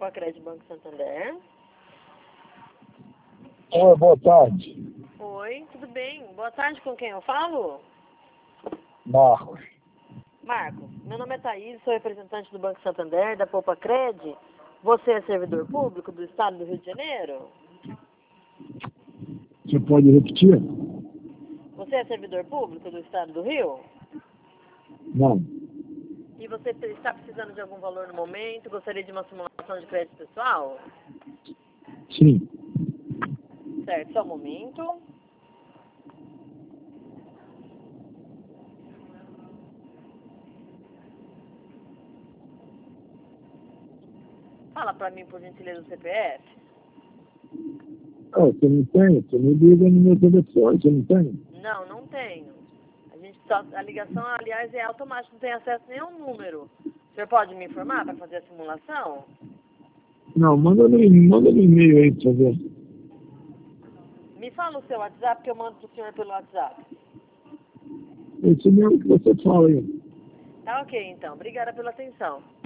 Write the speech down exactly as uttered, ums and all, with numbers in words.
Poupa Crédito Banco Santander. Oi, boa tarde. Oi, tudo bem? Boa tarde, com quem eu falo? Marcos. Marco, meu nome é Thaís, sou representante do Banco Santander, da Poupa Crédito. Você é servidor público do Estado do Rio de Janeiro? Você pode repetir? Você é servidor público do Estado do Rio? Não. E você está precisando de algum valor no momento? Gostaria de uma simulação de crédito pessoal? Sim. Certo, só um momento. Fala pra mim, por gentileza, o C P F. Ah, você não tem? Você me liga no meu telefone, você não tem? Não, não tenho. A gente só, a ligação, aliás, é automática, não tem acesso a nenhum número. O senhor pode me informar para fazer a simulação? Não, manda no, manda no e-mail aí, por favor. Me fala o seu WhatsApp que eu mando pro senhor pelo WhatsApp. Esse mesmo que você fala aí. Tá ok, então. Obrigada pela atenção.